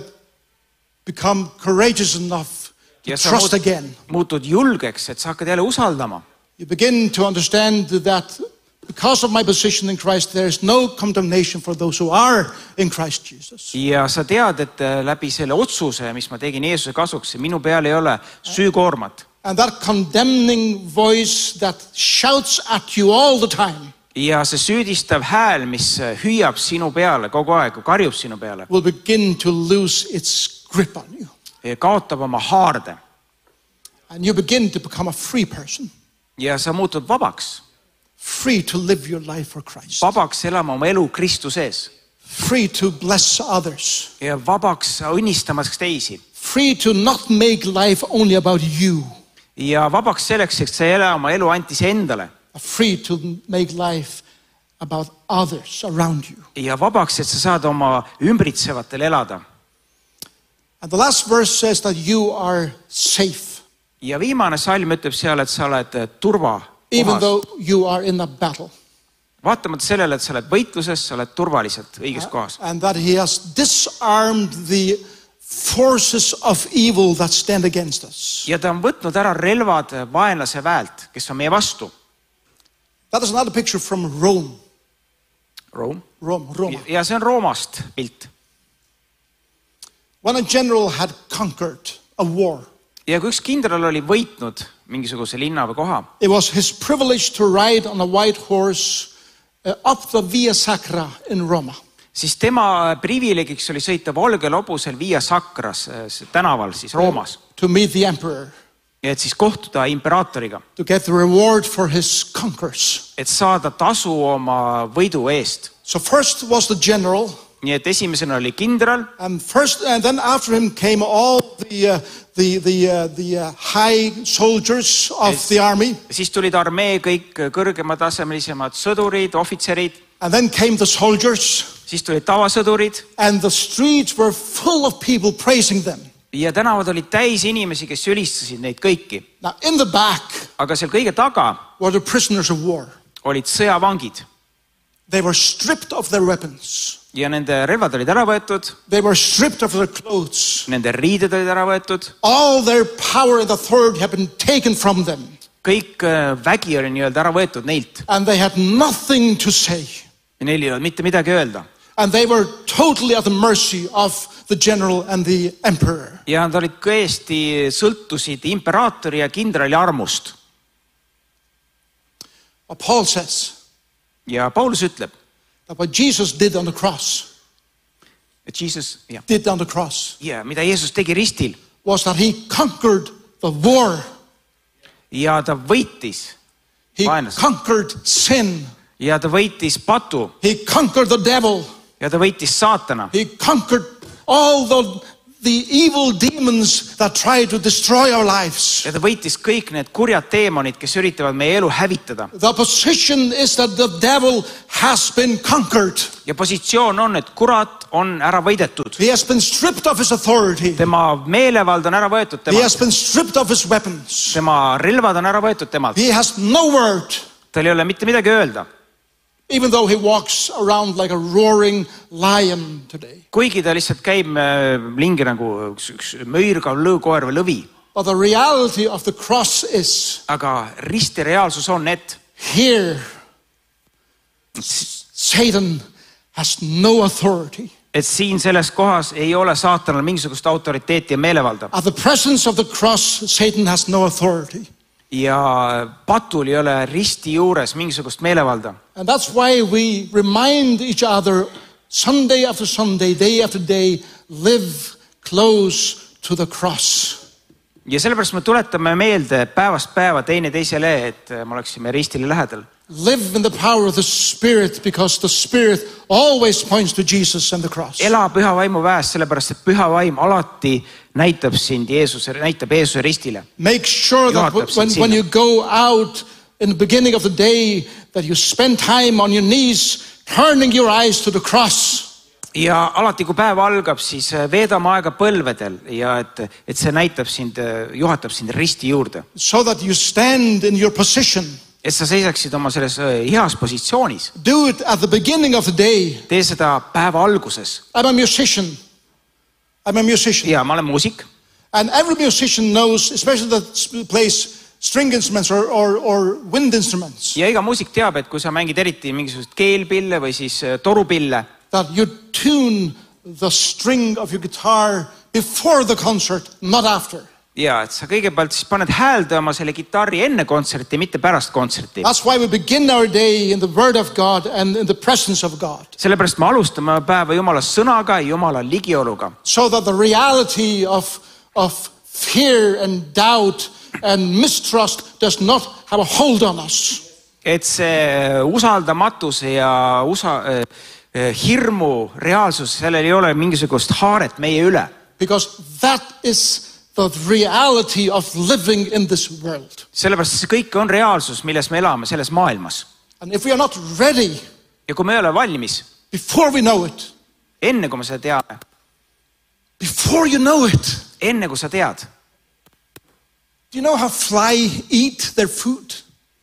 become courageous enough to ja sa trust again. muutud julgeks, et sa hakkad jälle usaldama. You begin to understand that because of my position in Christ, there is no condemnation for those who are in Christ Jesus. Ja sa tead, et läbi selle otsuse, mis ma tegin Jeesuse kasuks, minu peal ei ole süükoormat. And that condemning voice that shouts at you all the time Ja see süüdistav hääl, mis hüüab sinu peale kogu aeg, karjub sinu peale, will begin to lose its grip on you. kaotab oma haarde And you begin to become a free person, ja sa muutud vabaks. free to live your life for Christ, Vabaks elama oma elu Kristuses free to bless others, ja vabaks õnnistamaks teisi. free to not make life only about you, Ja vabaks selleks, et sa ei ela oma elu ainult iseendale. free to make life about others around you. Ja vabaks, et sa saad oma ümbritsevatel elada. And the last verse says that you are safe, Ja viimane salm ütleb seal, et sa oled even turvakohas. though you are in a battle. Vaatamata sellele, et sa oled võitluses, sa oled turvaliselt õiges kohas. And that he has disarmed the forces of evil that stand against us. Ja ta on võtnud ära relvad vaenlase väelt, kes on meie vastu. That is another picture from Rome. Roma. Ja see on Roomast pilt. When a general had conquered a war, Ja kui üks kindral oli võitnud mingisuguse linna või koha, it was his privilege to ride on a white horse up the Via Sacra in Roma. siis tema privileegiks oli sõita valgel hobusel Via Sacras tänaval siis Roomas. To meet the emperor, Ja et siis kohtuda imperaatoriga, to get the reward for his conquers. et saada tasu oma võidu eest. So first was the general, Nii et esimesena oli kindral and then after him came all the high soldiers of the army, siis tulid armee kõik kõrgematasemelisemad sõdurid, ohvitserid, and then came the soldiers, siis tulid tavasõdurid and the streets were full of people praising them. ja tänavad olid täis inimesi, kes ülistasid neid kõiki. Now in the back Aga seal kõige taga were the prisoners of war. olid sõjavangid They were stripped of their weapons. ja nende relvad olid ära võetud, They were stripped of their clothes. nende riided olid ära võetud, All their power and authority had been taken from them, kõik vägi oli nii-öelda ära võetud neilt and they had nothing to say. ja neil ei olnud mitte midagi öelda. And they were totally at the mercy of the general and the emperor. Ja nad olid tõesti sõltusid imperaatori ja kindrali armust. What Paul says, Ja Paulus ütleb, that what Jesus did on the cross, et Jesus, mida Jeesus tegi ristil was that he conquered the war. ja ta võitis He vaenlase conquered sin. ja ta võitis patu He conquered the devil. ja ta võitis saatana He conquered all the evil demons that try to destroy our lives. ja ta võitis kõik need kurjad teemonid, kes üritavad meie elu hävitada. The position is that the devil has been conquered. Ja positsioon on, et kurat on ära võidetud. He has been stripped of his authority. Tema meelevald on ära võetud He has temalt. been stripped of his weapons. Tema relvad on ära võetud temalt. He has no word, Tal ei ole mitte midagi öelda. even though he walks around like a roaring lion today. Kuigi ta lihtsalt käib lingi nagu üks möirgav lõukoer või lõvi. But the reality of the cross is Aga risti reaalsus on, et here Satan has no authority. siin selles kohas ei ole saatanal mingisugust autoriteeti ja meelevalda. At the presence of the cross, Satan has no authority. Ja patul ei ole risti juures mingisugust meelevalda. And that's why we remind each other Sunday after Sunday, day after day, live close to the cross. Ja sellepärast me tuletame meelde päevast päeva teineteisele, et me oleksime ristile lähedal. Live in the power of the Spirit, because the Spirit always points to Jesus and the cross. Ela püha vaimu väes, sellepärast et püha vaim alati näitab Jeesuse ristile. Make sure that when you go out in the beginning of the day, that you spend time on your knees, turning your eyes to the cross. Ja alati, kui päev algab, siis veedame aega põlvedel ja et see näitab juhatab sind risti juurde. So that you stand in your position. Et sa seisaksid oma selles heas positsioonis. Do it at the beginning of the day. Tee seda päeva alguses. I'm a musician. Ja, ma olen muusik. And every musician knows, especially that plays string instruments or wind instruments. Ja iga muusik teab, et kui sa mängid eriti mingisugust keelpille või siis torupille, that you tune the string of your guitar before the concert, not after. Ja, et sa kõigepealt siis paned hääldama selle kitarri enne kontserti, mitte pärast kontserti. That's why we begin our day in the word of God and in the presence of God. Sellepärast me alustame päeva Jumala sõnaga ja Jumala ligioluga. So that the reality of fear and doubt and mistrust does not have a hold on us. Et see usaldamatuse ja hirmu reaalsus, sellel ei ole mingisugust haaret meie üle. Because that is the reality of living in this world. Sellepärast see kõik on reaalsus, milles me elame selles maailmas. And if we are not ready, ja kui me ei ole valmis, before we know it, enne kui me seda teame, before you know it, enne kui sa tead, do you know how fly eat their food?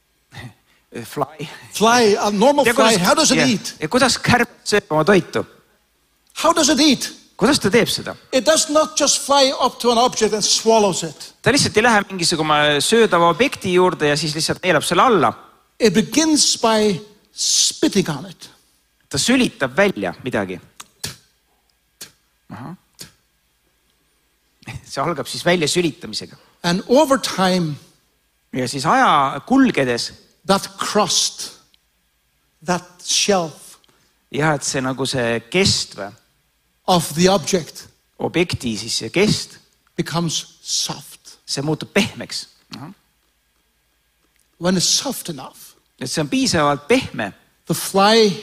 Fly, a normal fly, how does it eat? Ja kuidas kärp sööb oma toitu? How does it eat? Kuidas ta teeb seda? It does not just fly up to an object and swallows it. Ta lihtsalt ei lähe mingisugune söödava objekti juurde ja siis lihtsalt neelab selle alla. It begins by spitting on it. Ta sülitab välja midagi. See algab siis välja sülitamisega. And over time, ja siis aja kulgedes, that crust, that shelf, ja et see nagu see kest või of the object, objekti siis see kest becomes soft. See muutub pehmeks. When it's soft enough, et see on piisavalt pehme, the fly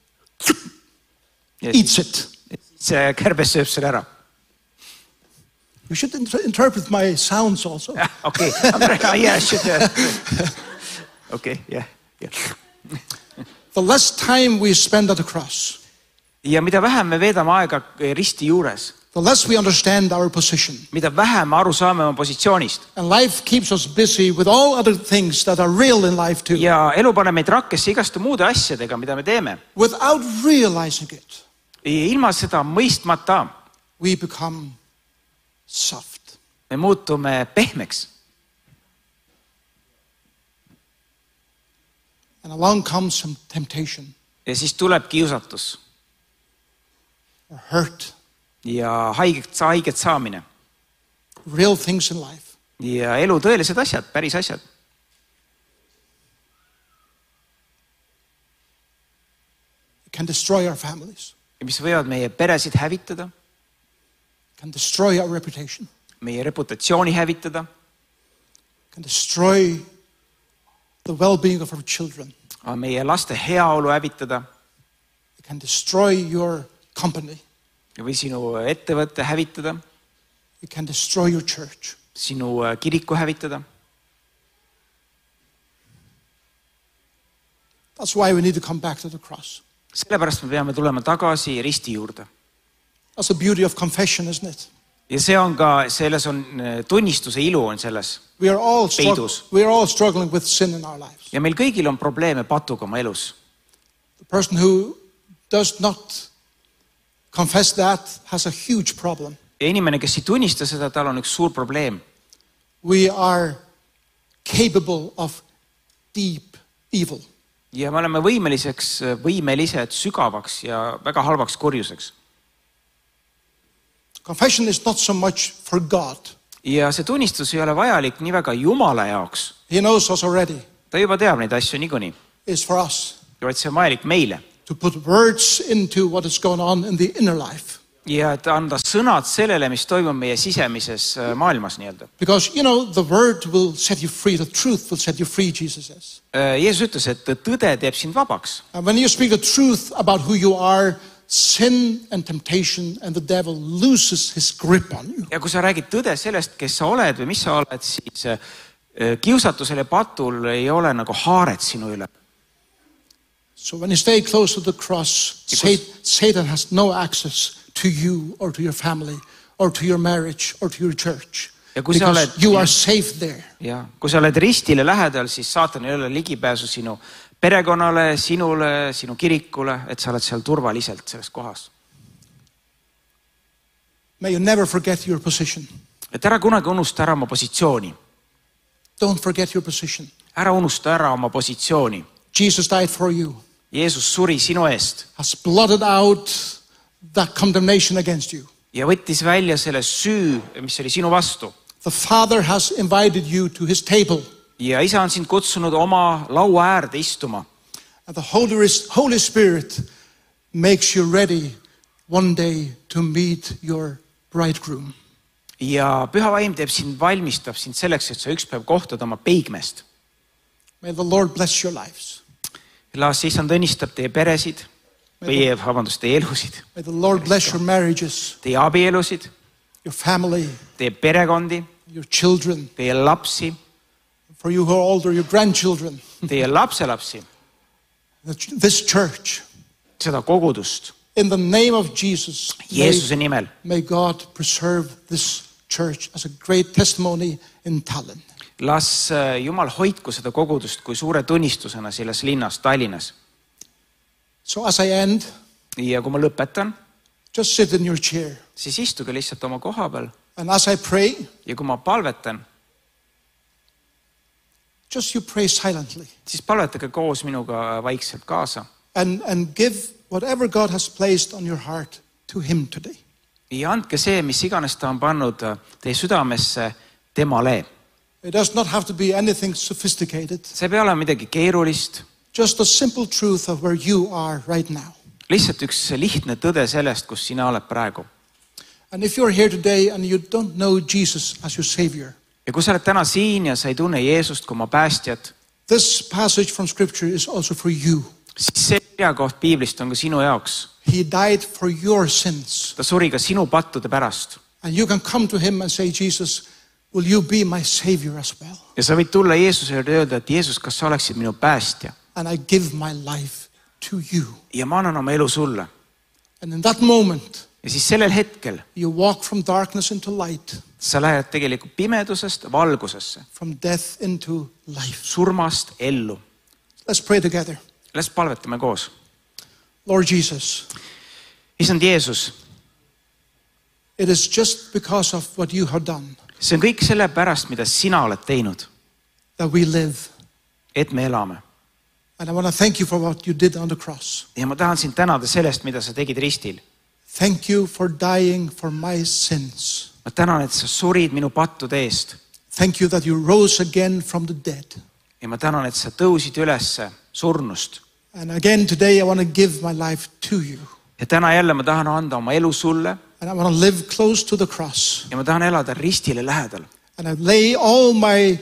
eats it. See kärbes sööb selle ära. You should interpret my sounds also. Okay. Yeah, should. Okay, yeah. The less time we spend at the cross, ja mida vähem me veedame aega risti juures, the less we understand our position. Mida vähem aru saame oma positsioonist. And life keeps us busy with all other things that are real in life too. Ja elu paneb meid rakkesse igaste muude asjadega, mida me teeme. Without realizing it, ilma seda mõistmata, we become soft. Me muutume pehmeks. And along comes some temptation. Ja siis tuleb kiusatus. Or hurt. Ja haiget saamine. Real things in life. Ja elu tõelised asjad, päris asjad. It can destroy our families. Ja mis võivad meie peresid hävitada. It can destroy our reputation. Meie reputatsiooni hävitada. It can destroy the well-being of our children. Meie laste heaolu hävitada. It can destroy your company. Või sinu ettevõtte hävitada. It can destroy your church. Sinu kiriku hävitada. That's why we need to come back to the cross. Sellepärast me peame tulema tagasi risti juurde. That's the beauty of confession, isn't it? Ja see on ka, selles on tunnistuse ilu on selles peidus. We are all struggling with sin in our lives. Ja meil kõigil on probleeme patuga oma elus. The person who does not confess that has a huge problem. Ja inimene, kes ei tunnista seda, tal on üks suur probleem. We are capable of deep evil. Ja me oleme võimelised sügavaks ja väga halvaks kurjuseks. Confession is not so much for God. Ja see tunnistus ei ole vajalik nii väga Jumala jaoks. He knows us already. Ta juba teab neid asju niikuinii. It's for us. Ja vaid see on vajalik meile. To put words into what is going on in the inner life. ja et anda sõnad sellele, mis toimub meie sisemises maailmas nii-öelda. Because, the word will set you free. The truth will set you free, Jesus says. Jeesus ütles, et tõde teeb sind vabaks. And when you speak the truth about who you are, sin and temptation and the devil loses his grip on you. Ja kui sa räägid tõde sellest, kes sa oled või mis sa oled, siis kiusatusel ja patul ei ole nagu haaret sinu üle. So when you stay close to the cross, Satan has no access to you or to your family or to your marriage or to your church. Because you are safe there. Ja, kui sa oled ristile lähedal, siis saatan ei ole ligipääsu sinu perekonnale, sinule, sinu kirikule, et sa oled seal turvaliselt selles kohas. May you never forget your position. Et ära kunagi unusta ära oma positsiooni. Don't forget your position. Ära unusta ära oma positsiooni. Jesus died for you. Jeesus suri sinu eest. Has blotted out that condemnation against you. Ja võttis välja selle süü, mis oli sinu vastu. The Father has invited you to his table. Ja isa on sind kutsunud oma laua äärde istuma. And the Holy Spirit makes you ready one day to meet your bridegroom. Ja püha vaim valmistab sind selleks, et sa üks päev kohtad oma peigmest. May the Lord bless your lives. Las Issand õnnistab teie peresid, teie elusid. May the Lord bless your marriages, teie abielusid, your family, teie perekondi, your children, teie lapsi, for you who are older, your grandchildren, teie lapselapsi, this church. Seda kogudust. In the name of Jesus, Jeesuse nimel. May God preserve this church as a great testimony in Tallinn. Las Jumal hoidku seda kogudust kui suure tunnistusena selles linnas, Tallinnas. So as I end, ja kui ma lõpetan, just sit in your chair. Siis istuge lihtsalt oma koha peal. And as I pray, ja kui ma palvetan, just you pray silently. Siis palvetage koos minuga vaikselt kaasa. And give whatever God has placed on your heart to him today. Ja andke see, mis iganes ta on pannud teie südamesse temale. It does not have to be anything sophisticated. See pea olema midagi keerulist. Just a simple truth of where you are right now. Lihtsalt üks lihtne tõde sellest, kus sina oled praegu. And if you're here today and you don't know Jesus as your Savior. Ja kui sa oled täna siin ja sa ei tunne Jeesust kui oma päästjat. This passage from Scripture is also for you. Siis see kirjakoht Piiblist on ka sinu jaoks. He died for your sins. Ta suri ka sinu pattude pärast. And you can come to him and say, Jesus, will you be my Savior as well? Ja sa võid tulla Jeesuse juurde ja öelda, et Jeesus, kas sa oleksid minu päästja? And I give my life to you. Ja ma annan oma elu sulle. And in that moment, ja siis sellel hetkel you walk from darkness into light. Sa lähed tegelikult pimedusest valgusesse. From death into life. Surmast ellu. Let's pray together. Let's palvetame koos. Lord Jesus. Isand Jeesus. It is just because of what you have done. See on kõik selle pärast, mida sina oled teinud. That we live. Et me elame. And I want to thank you for what you did on the cross. Ja ma tahan sind tänada sellest, mida sa tegid ristil. Thank you for dying for my sins. Ma tänan, et sa surid minu pattude eest. Thank you that you rose again from the dead. Ja ma tänan, et sa tõusid ülesse surnust. And again today I want to give my life to you. Ja täna jälle ma tahan anda oma elu sulle. And I want to live close to the cross. Ja ma tahan elada ristile lähedal. And I lay all my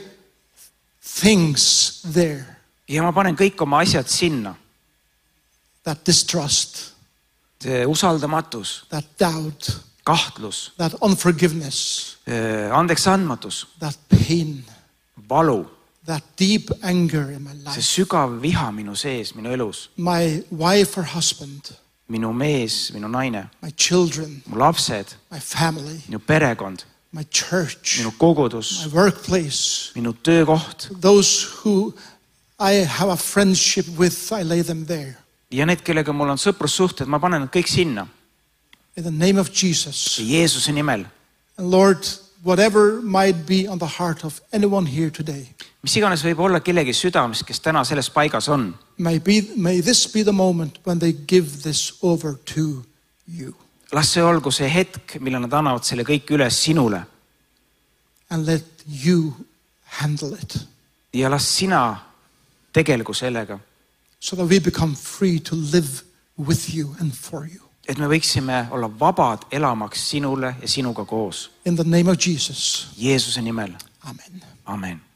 things there. Ja ma panen kõik oma asjad sinna. That distrust. See usaldamatus. That doubt. Kahtlus. That unforgiveness. Andeks andmatus. That pain. Valu. That deep anger in my life. See sügav viha minu sees, minu elus. My wife or husband. Minu mees, minu naine. My children. Mu lapsed. My family. Minu perekond. My church. Minu kogudus. My workplace. Minu töökoht. Those who I have a friendship with, I lay them there. Ja need, kellega mul on sõprussuhted, ma panen nad kõik sinna. In the name of Jesus. Jeesuse nimel. And Lord, whatever might be on the heart of anyone here today. Mis iganes võib olla kellegi südames, kes täna selles paigas on. May this be the moment when they give this over to you. Las see olgu see hetk, mille nad annavad selle kõik üles sinule. And let you handle it. Ja las sina tegelgu sellega. So that we become free to live with you and for you. et me võiksime olla vabad elamaks sinule ja sinuga koos. In the name of Jesus. Jeesuse nimel. Amen. Amen.